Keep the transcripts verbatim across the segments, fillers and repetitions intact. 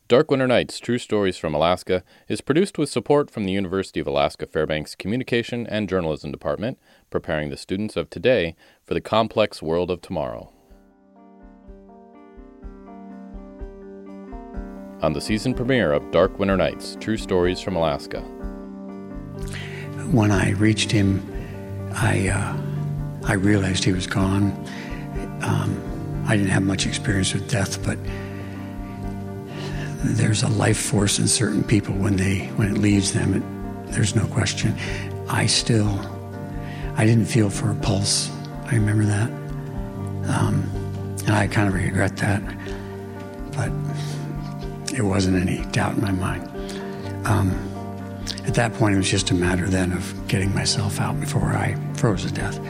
Dark Winter Nights, True Stories from Alaska is produced with support from the University of Alaska Fairbanks Communication and Journalism Department, preparing the students of today for the complex world of tomorrow. On the season premiere of Dark Winter Nights, True Stories from Alaska. When I reached him, I uh, I realized he was gone. Um, I didn't have much experience with death, but there's a life force in certain people when they when it leaves them. It, there's no question. I still, I didn't feel for a pulse. I remember that, um, and I kind of regret that. But there wasn't any doubt in my mind. Um, at that point, it was just a matter then of getting myself out before I froze to death.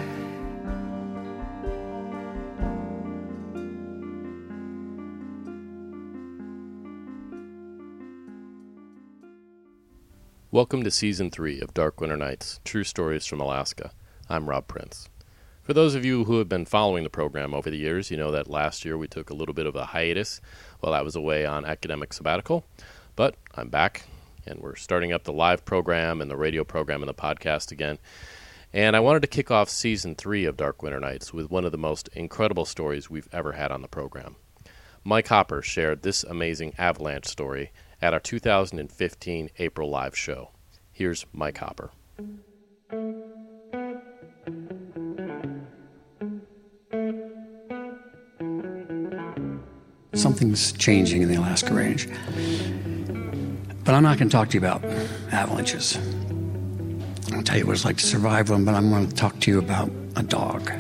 Welcome to Season three of Dark Winter Nights, True Stories from Alaska. I'm Rob Prince. For those of you who have been following the program over the years, you know that last year we took a little bit of a hiatus while I was away on academic sabbatical. But I'm back, and we're starting up the live program and the radio program and the podcast again. And I wanted to kick off Season three of Dark Winter Nights with one of the most incredible stories we've ever had on the program. Mike Hopper shared this amazing avalanche story at our two thousand fifteen April live show. Here's Mike Hopper. Something's changing in the Alaska Range. But I'm not going to talk to you about avalanches. I'll tell you what it's like to survive one, but I'm going to talk to you about a dog.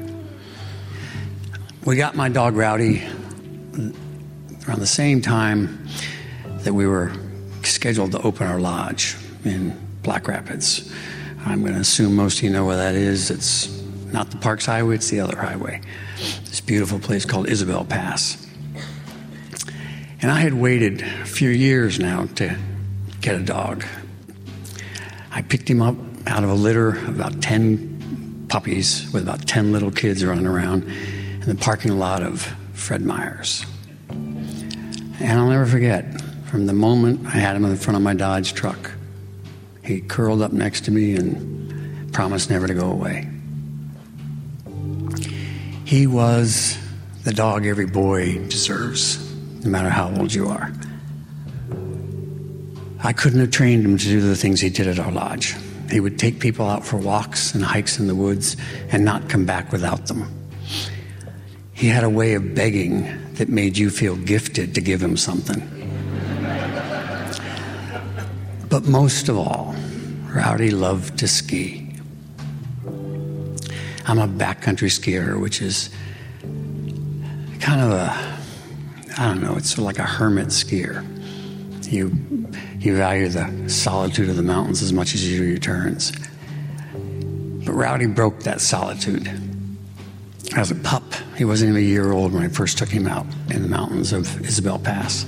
We got my dog Rowdy around the same time that we were scheduled to open our lodge in Black Rapids. I'm going to assume most of you know where that is. It's not the Parks Highway, it's the other highway. This beautiful place called Isabel Pass. And I had waited a few years now to get a dog. I picked him up out of a litter of about ten puppies with about ten little kids running around in the parking lot of Fred Meyer's. And I'll never forget, from the moment I had him in the front of my Dodge truck, he curled up next to me and promised never to go away. He was the dog every boy deserves, no matter how old you are. I couldn't have trained him to do the things he did at our lodge. He would take people out for walks and hikes in the woods and not come back without them. He had a way of begging that made you feel gifted to give him something. But most of all, Rowdy loved to ski. I'm a backcountry skier, which is kind of a, I don't know, it's sort of like a hermit skier. You, you value the solitude of the mountains as much as you do your turns. But Rowdy broke that solitude. As a pup, he wasn't even a year old when I first took him out in the mountains of Isabel Pass.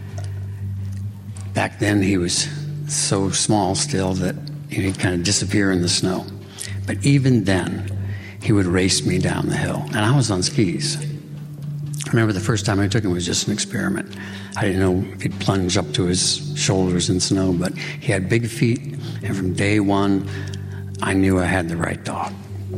Back then, he was so small still that he'd kind of disappear in the snow. But even then, he would race me down the hill. And I was on skis. I remember the first time I took him was just an experiment. I didn't know if he'd plunge up to his shoulders in snow, but he had big feet, and from day one, I knew I had the right dog.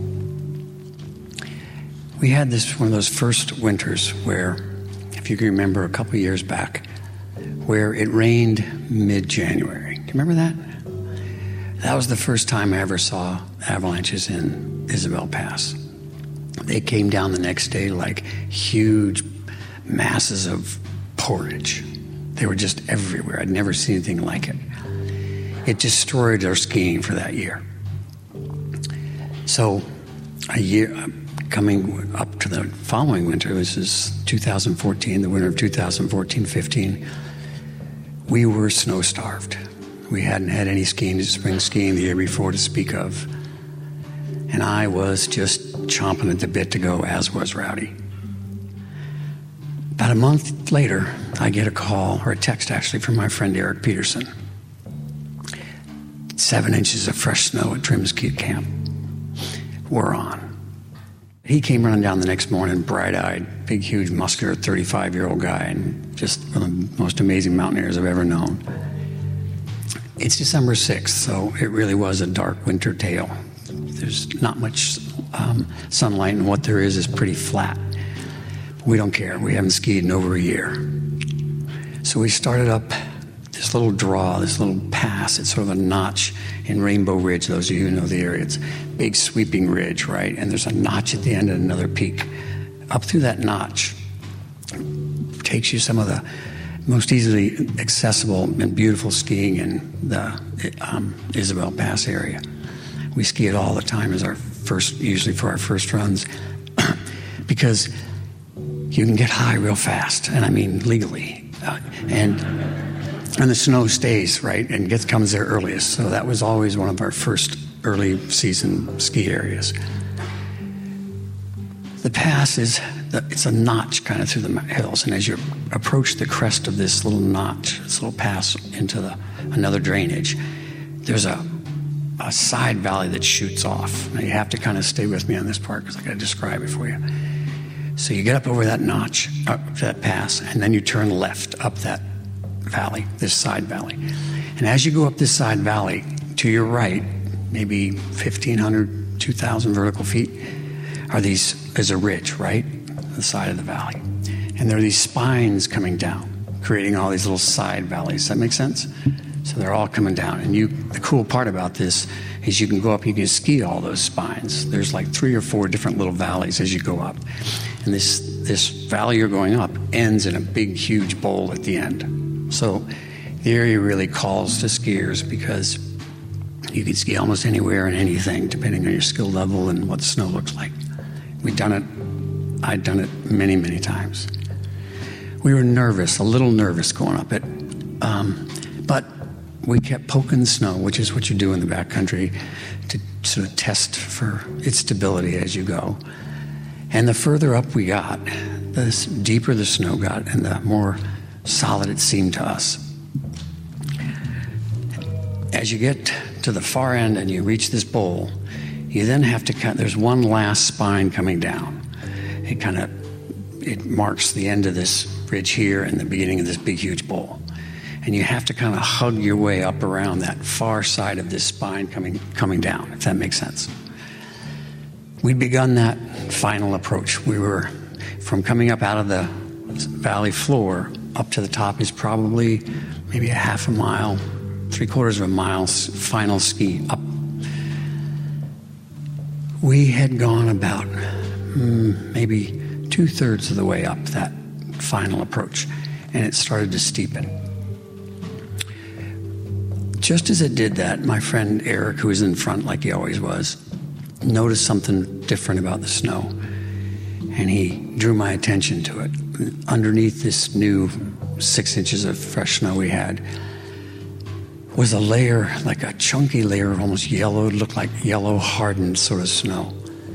We had this one of those first winters where, if you can remember a couple years back, where it rained mid-January. Do you remember that? That was the first time I ever saw avalanches in Isabel Pass. They came down the next day like huge masses of porridge. They were just everywhere. I'd never seen anything like it. It destroyed our skiing for that year. So a year coming up to the following winter, this is two thousand fourteen, the winter of two thousand fourteen fifteen, we were snow-starved. We hadn't had any skiing, spring skiing the year before to speak of. And I was just chomping at the bit to go, as was Rowdy. About a month later, I get a call, or a text actually, from my friend Eric Peterson. Seven inches of fresh snow at Trimskeet Camp. We're on. He came running down the next morning, bright-eyed, big, huge, muscular, thirty-five-year-old guy, and just one of the most amazing mountaineers I've ever known. It's December sixth, so it really was a dark winter tale. There's not much um, sunlight, and what there is is pretty flat. We don't care. We haven't skied in over a year. So we started up this little draw, this little pass. It's sort of a notch in Rainbow Ridge, those of you who know the area. It's a big sweeping ridge, right? And there's a notch at the end and another peak. Up through that notch takes you some of the most easily accessible and beautiful skiing in the um, Isabel Pass area. We ski it all the time as our first, usually for our first runs, because you can get high real fast, and I mean legally. Uh, and and the snow stays, right, and gets comes there earliest. So that was always one of our first early season ski areas. The pass is, the, it's a notch kind of through the hills, and as you approach the crest of this little notch, this little pass into the another drainage, there's a, a side valley that shoots off. Now you have to kind of stay with me on this part because I got to describe it for you. So you get up over that notch, up that pass, and then you turn left up that valley, this side valley. And as you go up this side valley, to your right, maybe fifteen hundred, two thousand vertical feet, are these, is a ridge, right? The side of the valley. And there are these spines coming down, creating all these little side valleys. Does that make sense? So they're all coming down. And you, the cool part about this is you can go up, you can ski all those spines. There's like three or four different little valleys as you go up. And this, this valley you're going up ends in a big, huge bowl at the end. So the area really calls to skiers because you can ski almost anywhere and anything depending on your skill level and what the snow looks like. We've done it. I'd done it many, many times. We were nervous, a little nervous going up it. Um, but we kept poking snow, which is what you do in the backcountry to sort of test for its stability as you go. And the further up we got, the deeper the snow got and the more solid it seemed to us. As you get to the far end and you reach this bowl, you then have to cut, there's one last spine coming down. It kind of, it marks the end of this ridge here and the beginning of this big, huge bowl. And you have to kind of hug your way up around that far side of this spine coming coming down, if that makes sense. We'd begun that final approach. We were, from coming up out of the valley floor, up to the top is probably maybe a half a mile, three quarters of a mile final ski up. We had gone about mm, maybe two-thirds of the way up that final approach, and it started to steepen. Just as it did that, my friend Eric, who was in front like he always was, noticed something different about the snow, and he drew my attention to it. Underneath this new six inches of fresh snow we had was a layer, like a chunky layer of almost yellow, looked like yellow hardened sort of snow.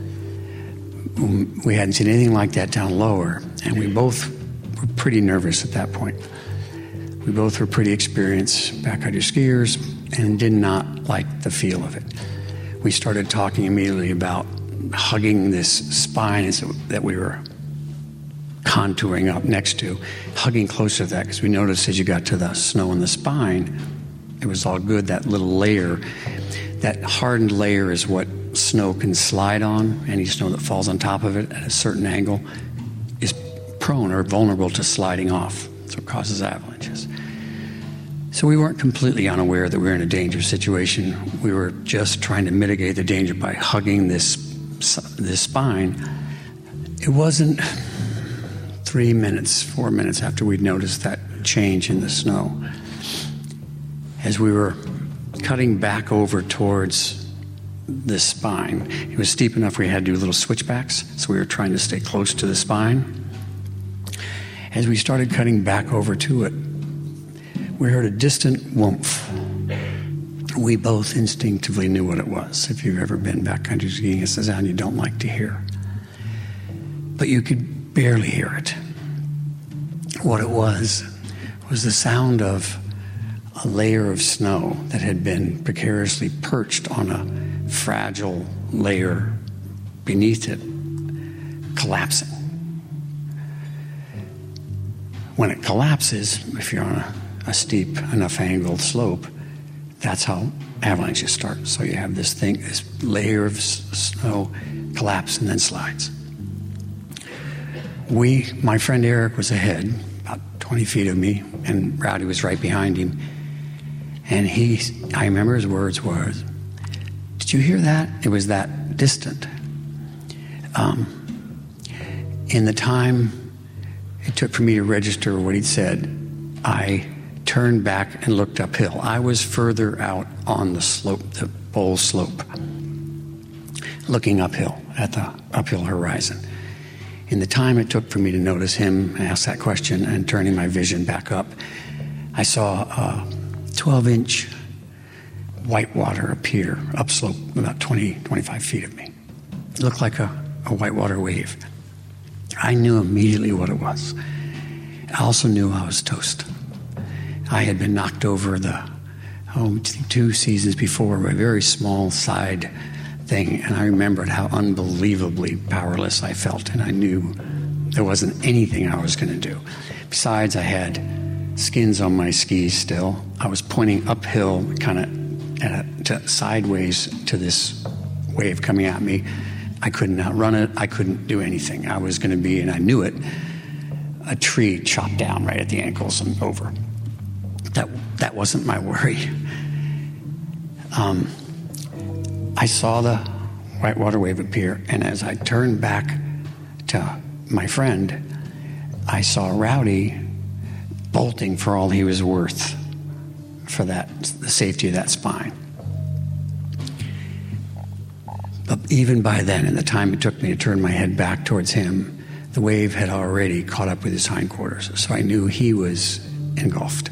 We hadn't seen anything like that down lower, and we both were pretty nervous at that point. We both were pretty experienced backcountry skiers and did not like the feel of it. We started talking immediately about hugging this spine that we were contouring up next to, hugging closer to that, because we noticed as you got to the snow in the spine, it was all good, that little layer. That hardened layer is what snow can slide on. Any snow that falls on top of it at a certain angle is prone or vulnerable to sliding off, so it causes avalanches. So we weren't completely unaware that we were in a dangerous situation. We were just trying to mitigate the danger by hugging this, this spine. It wasn't three minutes, four minutes after we'd noticed that change in the snow. As we were cutting back over towards this spine, it was steep enough we had to do little switchbacks, so we were trying to stay close to the spine. As we started cutting back over to it, we heard a distant whoomph. We both instinctively knew what it was. If you've ever been backcountry skiing, it's a sound you don't like to hear. But you could barely hear it. What it was, was the sound of a layer of snow that had been precariously perched on a fragile layer beneath it, collapsing. when it collapses, if you're on a, a steep enough angled slope, that's how avalanches start. So you have this thing, this layer of s- snow collapse and then slides. We, my friend Eric was ahead, about twenty feet of me, and Rowdy was right behind him. And he, I remember his words was, "Did you hear that? It was that distant." Um, in the time it took for me to register what he'd said, I turned back and looked uphill. I was further out on the slope, the bowl slope, looking uphill at the uphill horizon. In the time it took for me to notice him and ask that question and turning my vision back up, I saw a twelve-inch whitewater appear upslope about twenty, twenty-five feet of me. It looked like a, a whitewater wave. I knew immediately what it was. I also knew I was toast. I had been knocked over the oh, two seasons before by a very small side thing, and I remembered how unbelievably powerless I felt, and I knew there wasn't anything I was going to do. Besides, I had skins on my skis still. I was pointing uphill, kind of to sideways to this wave coming at me. I couldn't outrun it. I couldn't do anything. I was going to be, and I knew it, a tree chopped down right at the ankles and over. That that wasn't my worry. Um, I saw the whitewater wave appear, and as I turned back to my friend, I saw Rowdy bolting for all he was worth for that, the safety of that spine. But even by then, in the time it took me to turn my head back towards him, the wave had already caught up with his hindquarters, so I knew he was engulfed.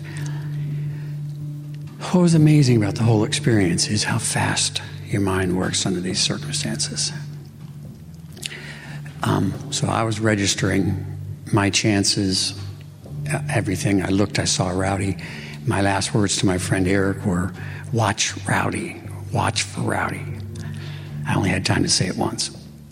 What was amazing about the whole experience is how fast your mind works under these circumstances. Um, so I was registering my chances, everything. I looked, I saw Rowdy. My last words to my friend Eric were, "Watch Rowdy, watch for Rowdy." I only had time to say it once.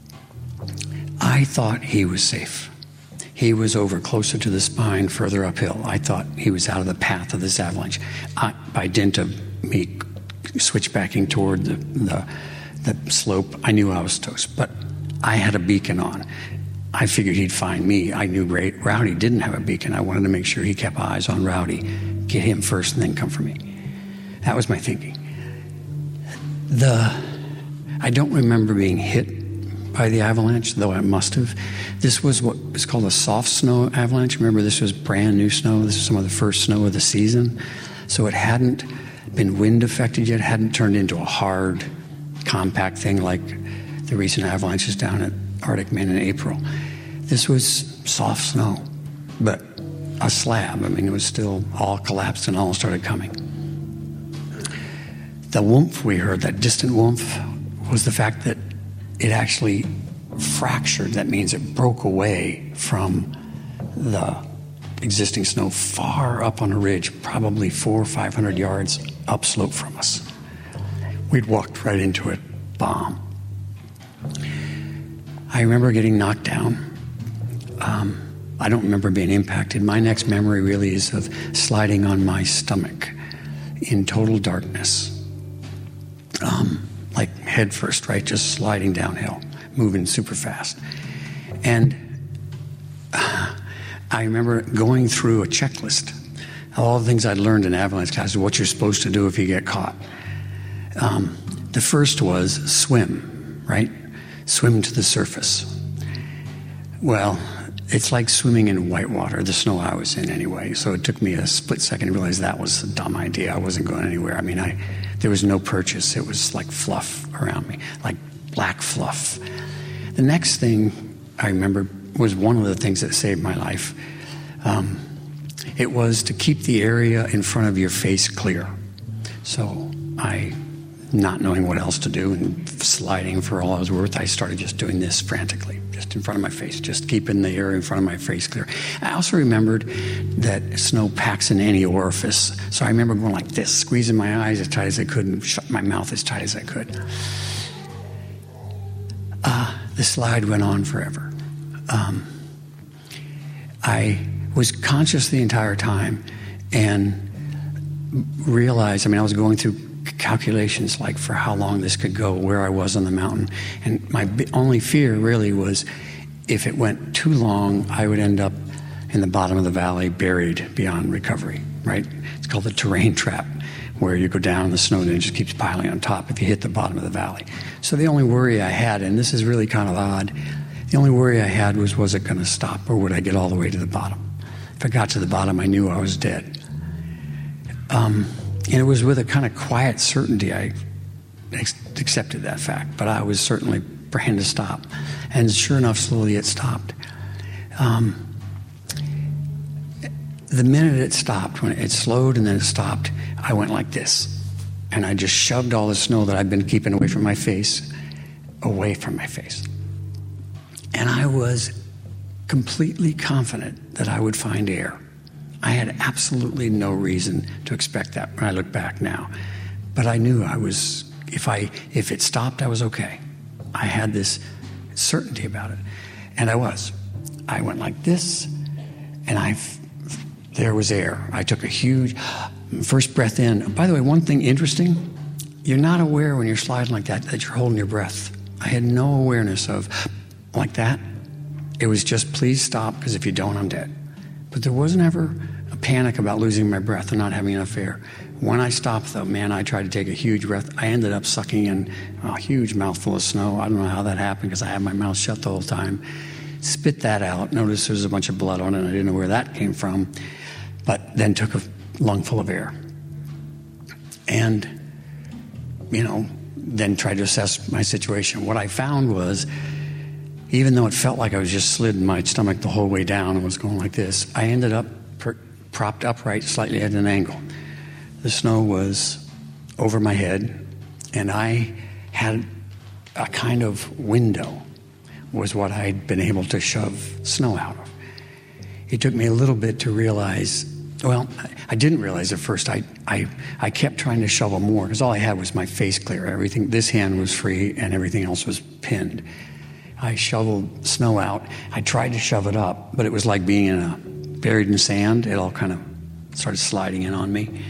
I thought he was safe. He was over closer to the spine, further uphill. I thought he was out of the path of this avalanche. I, by dint of me switchbacking toward the, the, the slope, I knew I was toast. But I had a beacon on. I figured he'd find me. I knew Rowdy didn't have a beacon. I wanted to make sure he kept eyes on Rowdy, get him first, and then come for me. That was my thinking. The I don't remember being hit by the avalanche, though I must have. This was what is called a soft snow avalanche. Remember, this was brand new snow. This was some of the first snow of the season. So it hadn't been wind affected yet, hadn't turned into a hard, compact thing like the recent avalanches down at Arctic Min in April. This was soft snow, but a slab. I mean, it was still all collapsed and all started coming. The whoomph we heard, that distant whoomph, was the fact that it actually fractured. That means it broke away from the existing snow far up on a ridge, probably four or five hundred yards upslope from us. We'd walked right into it, bomb. I remember getting knocked down. Um, I don't remember being impacted. My next memory really is of sliding on my stomach in total darkness. Um, like head first, right? Just sliding downhill, moving super fast. And uh, I remember going through a checklist, all the things I'd learned in avalanche classes, what you're supposed to do if you get caught. Um, the first was swim, right? Swim to the surface. Well, it's like swimming in white water, the snow I was in anyway. So it took me a split second to realize that was a dumb idea. I wasn't going anywhere. I mean, I there was no purchase. It was like fluff around me, like black fluff. The next thing I remember was one of the things that saved my life. Um, it was to keep the area in front of your face clear. So I, not knowing what else to do and sliding for all I was worth, I started just doing this frantically, just in front of my face, just keeping the area in front of my face clear. I also remembered that snow packs in any orifice. So I remember going like this, squeezing my eyes as tight as I could and shut my mouth as tight as I could. Uh, the slide went on forever. Um, I was conscious the entire time and realized, I mean, I was going through calculations like for how long this could go, where I was on the mountain. And my only fear really was if it went too long, I would end up in the bottom of the valley, buried beyond recovery, right? It's called the terrain trap, where you go down and the snow then just keeps piling on top if you hit the bottom of the valley. So the only worry I had, and this is really kind of odd, the only worry I had was, was it going to stop, or would I get all the way to the bottom? If I got to the bottom, I knew I was dead. Um, and it was with a kind of quiet certainty I ex- accepted that fact, but I was certainly praying to stop. And sure enough, slowly it stopped. Um, the minute it stopped, when it slowed and then it stopped, I went like this. And I just shoved all the snow that I'd been keeping away from my face, away from my face. And I was completely confident that I would find air. I had absolutely no reason to expect that when I look back now. But I knew I was, if I, if it stopped, I was okay. I had this certainty about it. And I was. I went like this, and I, there was air. I took a huge, first breath in. By the way, one thing interesting, you're not aware when you're sliding like that, that you're holding your breath. I had no awareness of, like that. It was just, please stop, because if you don't, I'm dead. But there wasn't ever a panic about losing my breath and not having enough air. When I stopped, though, man, I tried to take a huge breath. I ended up sucking in a huge mouthful of snow. I don't know how that happened, because I had my mouth shut the whole time. Spit that out. Noticed there was a bunch of blood on it, and I didn't know where that came from. But then took a lungful of air. And, you know, then tried to assess my situation. What I found was, even though it felt like I was just slid in my stomach the whole way down and was going like this, I ended up per- propped upright slightly at an angle. The snow was over my head, and I had a kind of window, was what I'd been able to shove snow out of. It took me a little bit to realize, well, I didn't realize at first. I, I, I kept trying to shovel more, because all I had was my face clear. Everything, this hand was free, and everything else was pinned. I shoveled snow out. I tried to shove it up, but it was like being in a buried in sand. It all kind of started sliding in on me.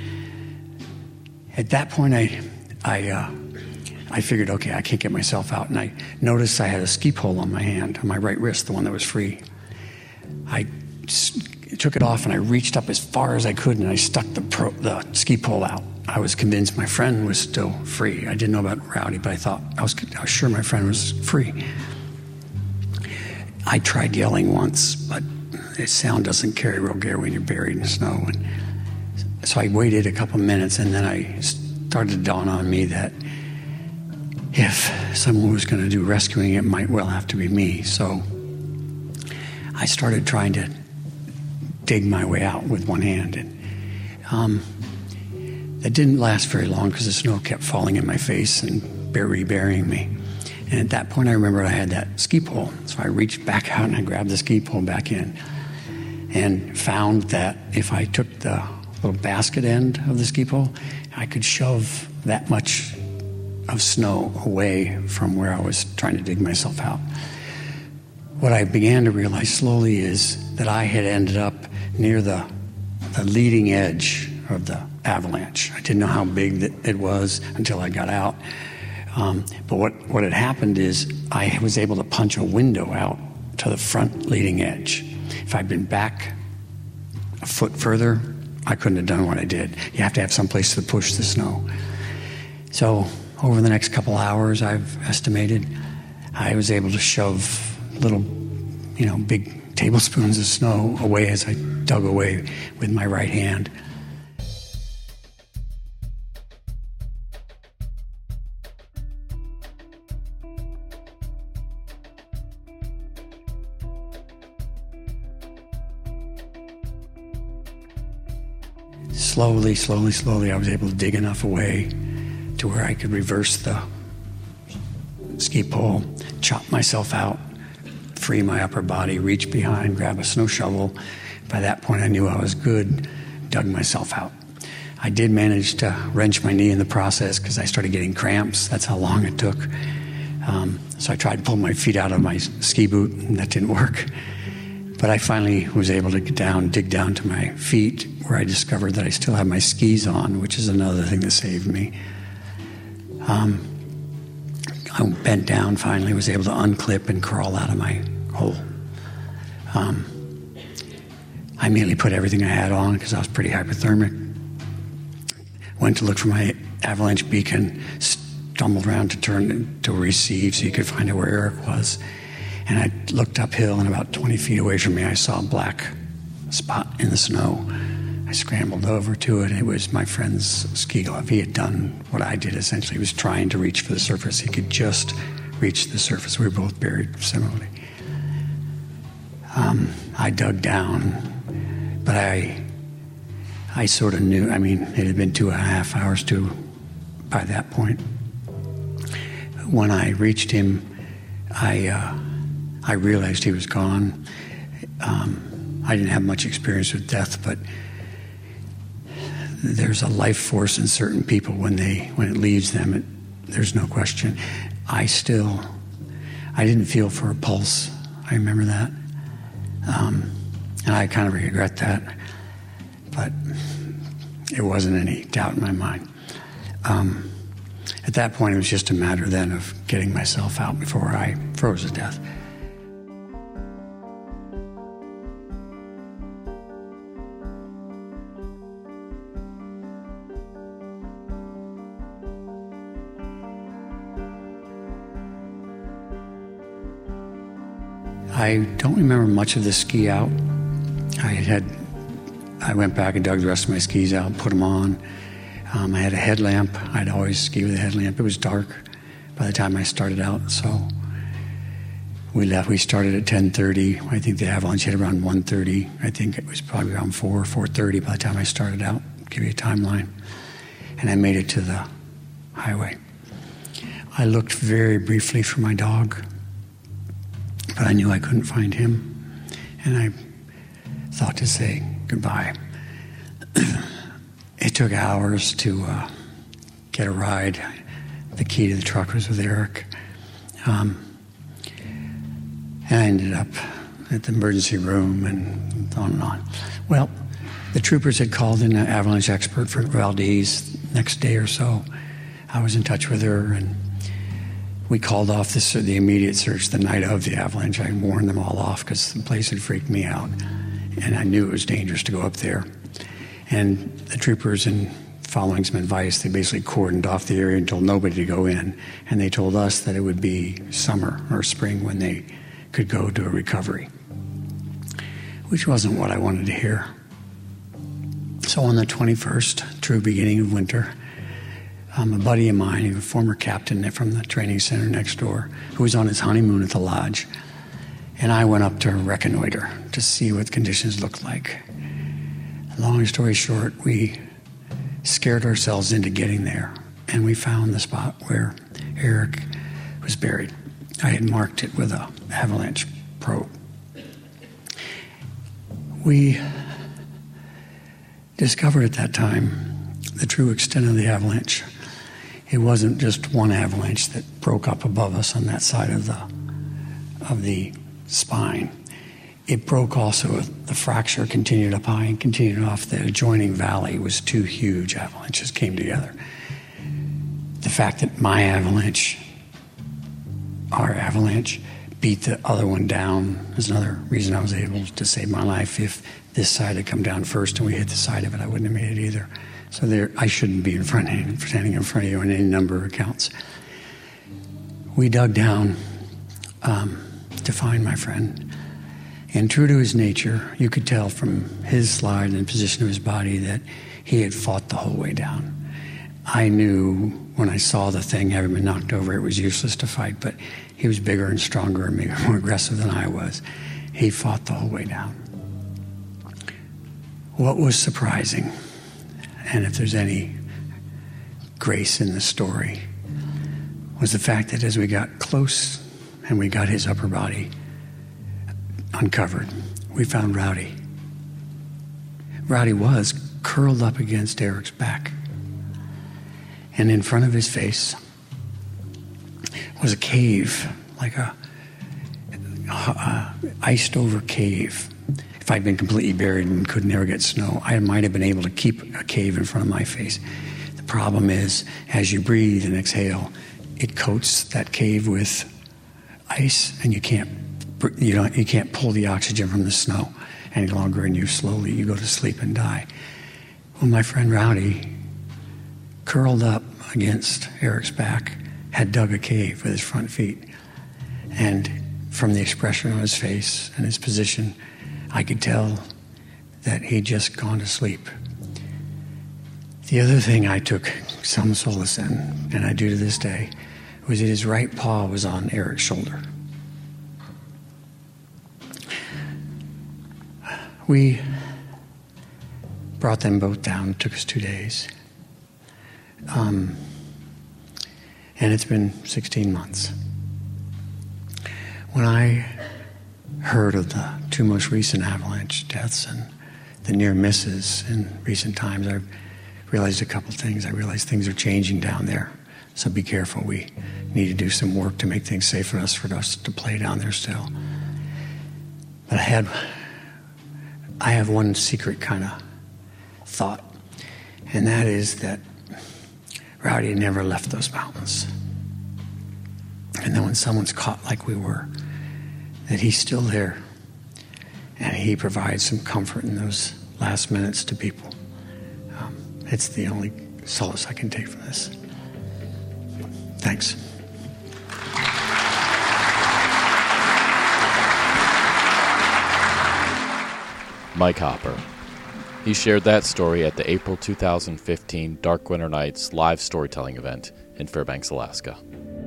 At that point, I, I, uh, I figured, okay, I can't get myself out, and I noticed I had a ski pole on my hand, on my right wrist, the one that was free. I took it off, and I reached up as far as I could, and I stuck the, pro, the ski pole out. I was convinced my friend was still free. I didn't know about Rowdy, but I thought I was, I was sure my friend was free. I tried yelling once, but the sound doesn't carry real good when you're buried in snow. And so I waited a couple minutes, and then I started to dawn on me that if someone was going to do rescuing, it might well have to be me. So I started trying to dig my way out with one hand. And um, that didn't last very long, because the snow kept falling in my face and burying me. And at that point, I remembered I had that ski pole. So I reached back out and I grabbed the ski pole back in, and found that if I took the little basket end of the ski pole, I could shove that much of snow away from where I was trying to dig myself out. What I began to realize slowly is that I had ended up near the, the leading edge of the avalanche. I didn't know how big it was until I got out. Um, but what, what had happened is I was able to punch a window out to the front leading edge. If I'd been back a foot further, I couldn't have done what I did. You have to have some place to push the snow. So over the next couple hours, I've estimated, I was able to shove little, you know, big tablespoons of snow away as I dug away with my right hand. Slowly, slowly, slowly, I was able to dig enough away to where I could reverse the ski pole, chop myself out, free my upper body, reach behind, grab a snow shovel. By that point, I knew I was good, dug myself out. I did manage to wrench my knee in the process, because I started getting cramps. That's how long it took. Um, so I tried to pull my feet out of my ski boot, and that didn't work. But I finally was able to get down, dig down to my feet, where I discovered that I still have my skis on, which is another thing that saved me. Um, I bent down finally, was able to unclip and crawl out of my hole. Um, I immediately put everything I had on because I was pretty hypothermic. Went to look for my avalanche beacon, stumbled around to turn to receive so you could find out where Eric was. And I looked uphill, and about twenty feet away from me, I saw a black spot in the snow. I scrambled over to it. It was my friend's ski glove. He had done what I did, essentially. He was trying to reach for the surface. He could just reach the surface. We were both buried similarly. Um, I dug down, but I I sort of knew. I mean, it had been two and a half hours to by that point. When I reached him, I uh, I realized he was gone. Um, I didn't have much experience with death, but there's a life force in certain people when they when it leaves them. It, there's no question. I still, I didn't feel for a pulse. I remember that, um, and I kind of regret that. But it wasn't any doubt in my mind. Um, at that point, it was just a matter then of getting myself out before I froze to death. I don't remember much of the ski out. I had, I went back and dug the rest of my skis out, put them on. Um, I had a headlamp. I'd always ski with a headlamp. It was dark by the time I started out, so we left. We started at ten thirty. I think the avalanche hit around one thirty. I think it was probably around four, four thirty by the time I started out. Give you a timeline. And I made it to the highway. I looked very briefly for my dog, but I knew I couldn't find him, and I thought to say goodbye. It took hours to uh, get a ride. The key to the truck was with Eric. Um, and I ended up at the emergency room and on and on. Well, the troopers had called in an avalanche expert for Valdez next day or so. I was in touch with her, and we called off the, the immediate search the night of the avalanche. I warned them all off because the place had freaked me out, and I knew it was dangerous to go up there. And the troopers, in following some advice, they basically cordoned off the area and told nobody to go in. And they told us that it would be summer or spring when they could go to a recovery, which wasn't what I wanted to hear. So on the twenty-first, true beginning of winter, um, a buddy of mine, a former captain from the training center next door, who was on his honeymoon at the lodge, and I went up to reconnoiter to see what conditions looked like. Long story short, we scared ourselves into getting there, and we found the spot where Eric was buried. I had marked it with a avalanche probe. We discovered at that time the true extent of the avalanche. It wasn't just one avalanche that broke up above us on that side of the of the spine. It broke also, the fracture continued up high and continued off the adjoining valley. It was two huge avalanches came together. The fact that my avalanche, our avalanche, beat the other one down is another reason I was able to save my life. If this side had come down first and we hit the side of it, I wouldn't have made it either. So there, I shouldn't be in front of you, standing in front of you on any number of accounts. We dug down um, to find my friend. And true to his nature, you could tell from his slide and the position of his body that he had fought the whole way down. I knew when I saw the thing having been knocked over, it was useless to fight, but he was bigger and stronger and maybe more aggressive than I was. He fought the whole way down. What was surprising, and if there's any grace in the story, was the fact that as we got close and we got his upper body uncovered, we found Rowdy. Rowdy was curled up against Eric's back. And in front of his face was a cave, like a, a iced over cave if I'd been completely buried and could never get snow, I might have been able to keep a cave in front of my face. The problem is, as you breathe and exhale, it coats that cave with ice, and you can't you don't you can't pull the oxygen from the snow any longer, and you slowly you go to sleep and die. Well, my friend Rowdy, curled up against Eric's back, had dug a cave with his front feet, and from the expression on his face and his position, I could tell that he'd just gone to sleep. The other thing I took some solace in, and I do to this day, was that his right paw was on Eric's shoulder. We brought them both down. It took us two days. Um, and it's been sixteen months. When I heard of the two most recent avalanche deaths and the near misses in recent times, I realized a couple things. I realized things are changing down there. So be careful. We need to do some work to make things safe for us, for us to play down there still. But I had, I have one secret kind of thought, and that is that Rowdy never left those mountains. And then when someone's caught like we were, that he's still there, and he provides some comfort in those last minutes to people. Um, it's the only solace I can take from this. Thanks. Mike Hopper. He shared that story at the April two thousand fifteen Dark Winter Nights live storytelling event in Fairbanks, Alaska.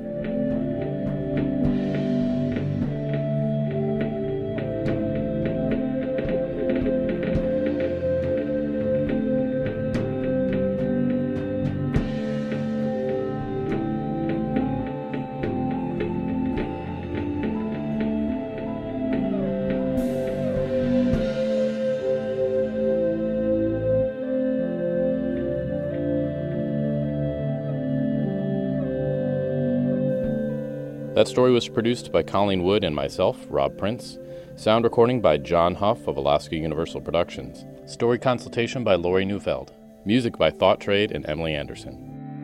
That story was produced by Colleen Wood and myself, Rob Prince. Sound recording by John Huff of Alaska Universal Productions. Story consultation by Lori Neufeld. Music by Thought Trade and Emily Anderson.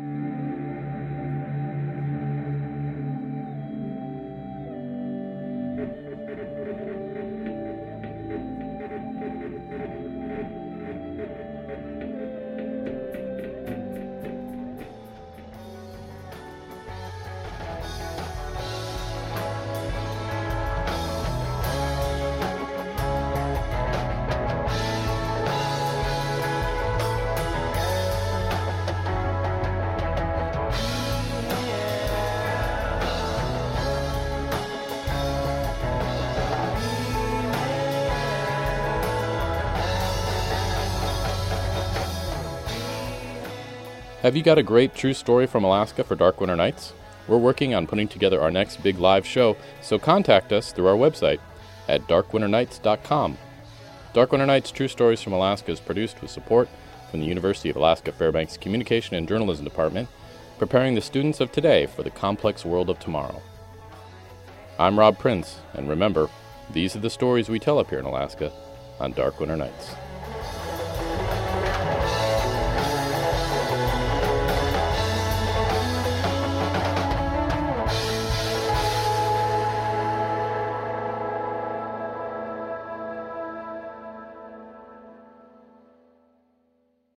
Have you got a great true story from Alaska for Dark Winter Nights? We're working on putting together our next big live show, so contact us through our website at dark winter nights dot com. Dark Winter Nights True Stories from Alaska is produced with support from the University of Alaska Fairbanks Communication and Journalism Department, preparing the students of today for the complex world of tomorrow. I'm Rob Prince, and remember, these are the stories we tell up here in Alaska on Dark Winter Nights.